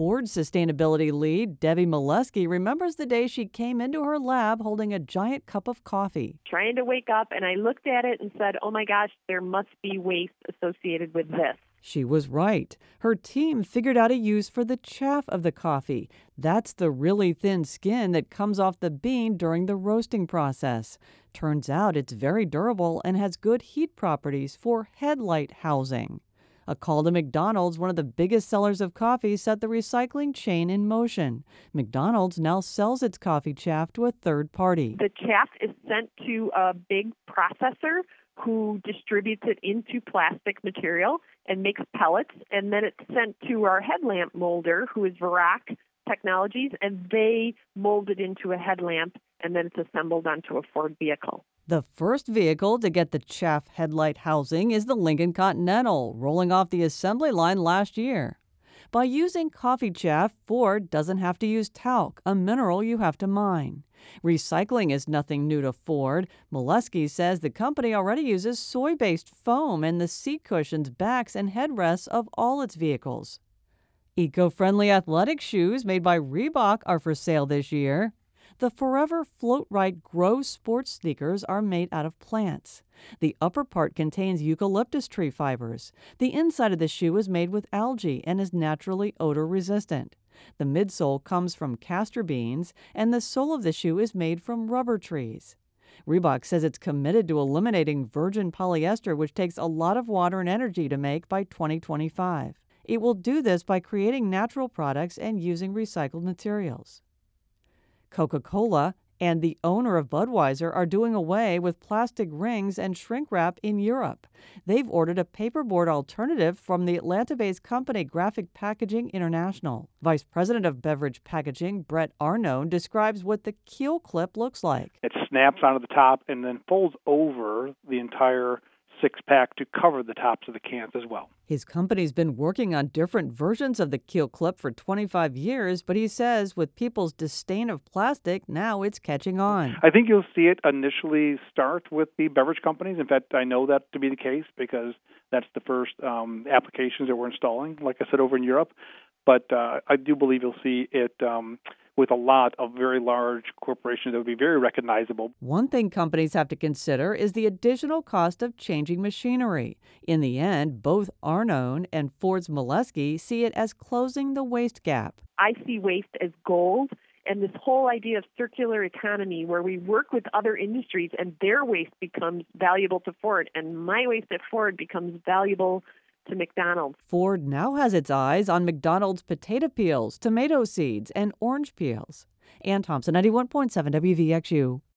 Ford's sustainability lead, Debbie Molesky, remembers the day she came into her lab holding a giant cup of coffee. Trying to wake up, and I looked at it and said, oh my gosh, there must be waste associated with this. She was right. Her team figured out a use for the chaff of the coffee. That's the really thin skin that comes off the bean during the roasting process. Turns out it's very durable and has good heat properties for headlight housing. A call to McDonald's, one of the biggest sellers of coffee, set the recycling chain in motion. McDonald's now sells its coffee chaff to a third party. The chaff is sent to a big processor who distributes it into plastic material and makes pellets, and then it's sent to our headlamp molder, who is Verac Technologies, and they mold it into a headlamp, and then it's assembled onto a Ford vehicle. The first vehicle to get the chaff headlight housing is the Lincoln Continental, rolling off the assembly line last year. By using coffee chaff, Ford doesn't have to use talc, a mineral you have to mine. Recycling is nothing new to Ford. Molesky says the company already uses soy-based foam in the seat cushions, backs, and headrests of all its vehicles. Eco-friendly athletic shoes made by Reebok are for sale this year. The Forever Floatrite Grow sports sneakers are made out of plants. The upper part contains eucalyptus tree fibers. The inside of the shoe is made with algae and is naturally odor resistant. The midsole comes from castor beans, and the sole of the shoe is made from rubber trees. Reebok says it's committed to eliminating virgin polyester, which takes a lot of water and energy to make, by 2025. It will do this by creating natural products and using recycled materials. Coca-Cola and the owner of Budweiser are doing away with plastic rings and shrink wrap in Europe. They've ordered a paperboard alternative from the Atlanta-based company Graphic Packaging International. Vice President of Beverage Packaging, Brett Arnone, describes what the Keel Clip looks like. It snaps onto the top and then folds over the entire six-pack to cover the tops of the cans as well. His company's been working on different versions of the Keel Clip for 25 years, but he says with people's disdain of plastic, now it's catching on. I think you'll see it initially start with the beverage companies. In fact, I know that to be the case because that's the first applications that we're installing, like I said, over in Europe. But I do believe you'll see it with a lot of very large corporations that would be very recognizable. One thing companies have to consider is the additional cost of changing machinery. In the end, both Arnone and Ford's Molesky see it as closing the waste gap. I see waste as gold, and this whole idea of circular economy where we work with other industries and their waste becomes valuable to Ford, and my waste at Ford becomes valuable to McDonald's. Ford now has its eyes on McDonald's potato peels, tomato seeds, and orange peels. Ann Thompson, 91.7 WVXU.